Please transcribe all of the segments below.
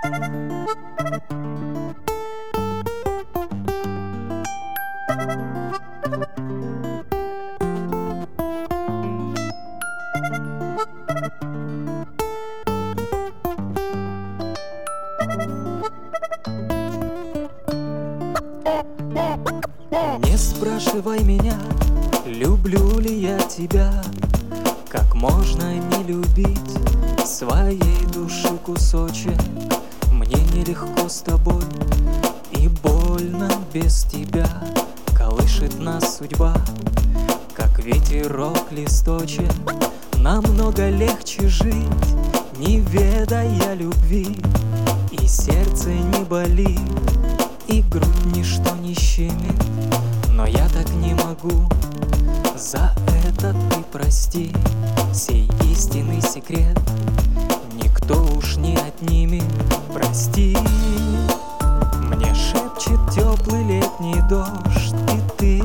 Не спрашивай меня, люблю ли я тебя. Как можно не любить своей души кусочек? Мне нелегко с тобой и больно без тебя. Колышет нас судьба, как ветерок листочек. Намного легче жить, не ведая любви. И сердце не болит, и грудь ничто не щемит. Но я так не могу, за это ты прости. Сей истинный секрет никто уж не отнимет. Прости, мне шепчет теплый летний дождь, и ты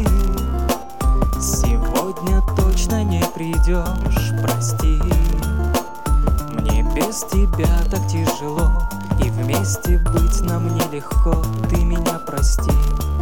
сегодня точно не придешь. Прости, мне без тебя так тяжело, и вместе быть нам нелегко. Ты меня прости.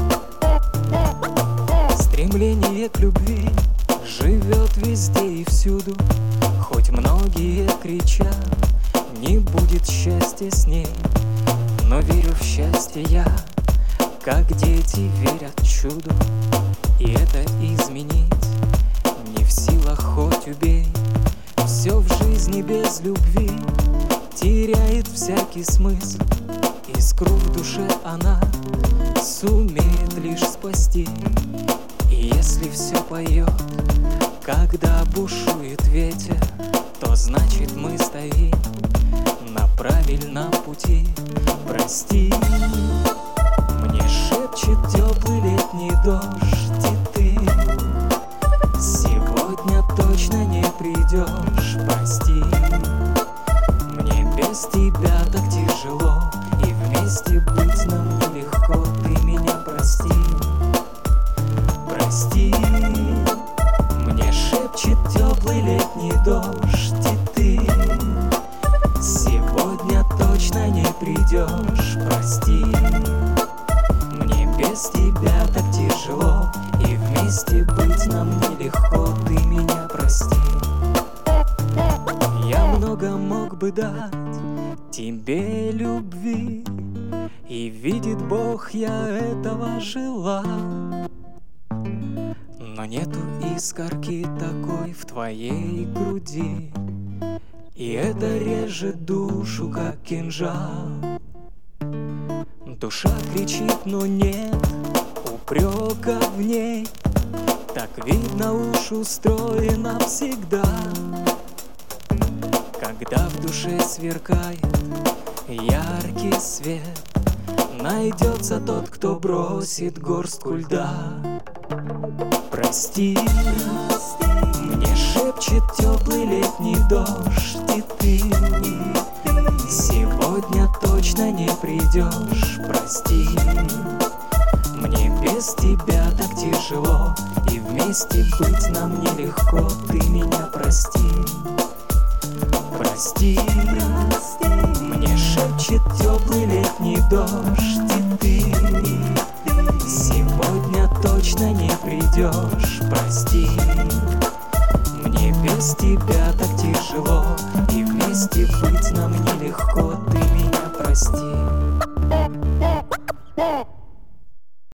Стремление к любви живет везде и всюду. Хоть многие кричат, не будет счастья с ней, но верю в счастье я, как дети верят чуду. И это изменить не в силах, хоть убей. Все в жизни без любви теряет всякий смысл. Искру в душе она сумеет лишь спасти. И если все поет, когда бушует ветер, то значит мы стоим на правильном пути. Прости, мне шепчет теплый летний дождь, и ты сегодня точно не придешь. Прости, мне без тебя так тяжело, и вместе быть нам нелегко. Ты меня прости. Прости, мне шепчет теплый летний дождь, и ты сегодня точно не придешь. Прости, мне без тебя так тяжело, и вместе быть нам нелегко. Ты меня прости. Я много мог бы дать тебе любви, и видит Бог, я этого желал. Но нету искорки такой в твоей груди, и это режет душу, как кинжал. Душа кричит, но нет упрека в ней. Так видно уж устроена всегда. Когда в душе сверкает яркий свет, найдется тот, кто бросит горстку льда. Прости, мне шепчет теплый летний дождь, и ты сегодня точно не придешь. Прости, мне без тебя так тяжело, и вместе быть нам нелегко. Ты меня прости. Прости, мне шепчет теплый летний дождь, и ты сегодня точно не придешь. Прости, мне без тебя так тяжело, и вместе быть нам нелегко. Ты меня прости.